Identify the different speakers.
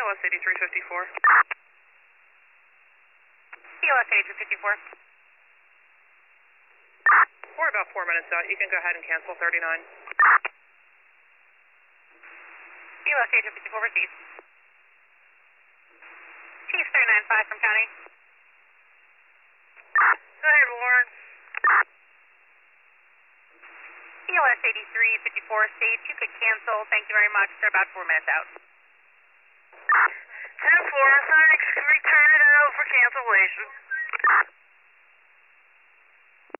Speaker 1: TLS 8354.
Speaker 2: TLS 8354.
Speaker 1: We're about 4 minutes out. You can go ahead and cancel 39.
Speaker 2: TLS 8354 received. Chief 395 from County.
Speaker 1: Go ahead, Warren.
Speaker 2: TLS 8354 states you could cancel. Thank you very much. They're about 4 minutes out.
Speaker 1: 10-4, thanks. Return it out for cancellation.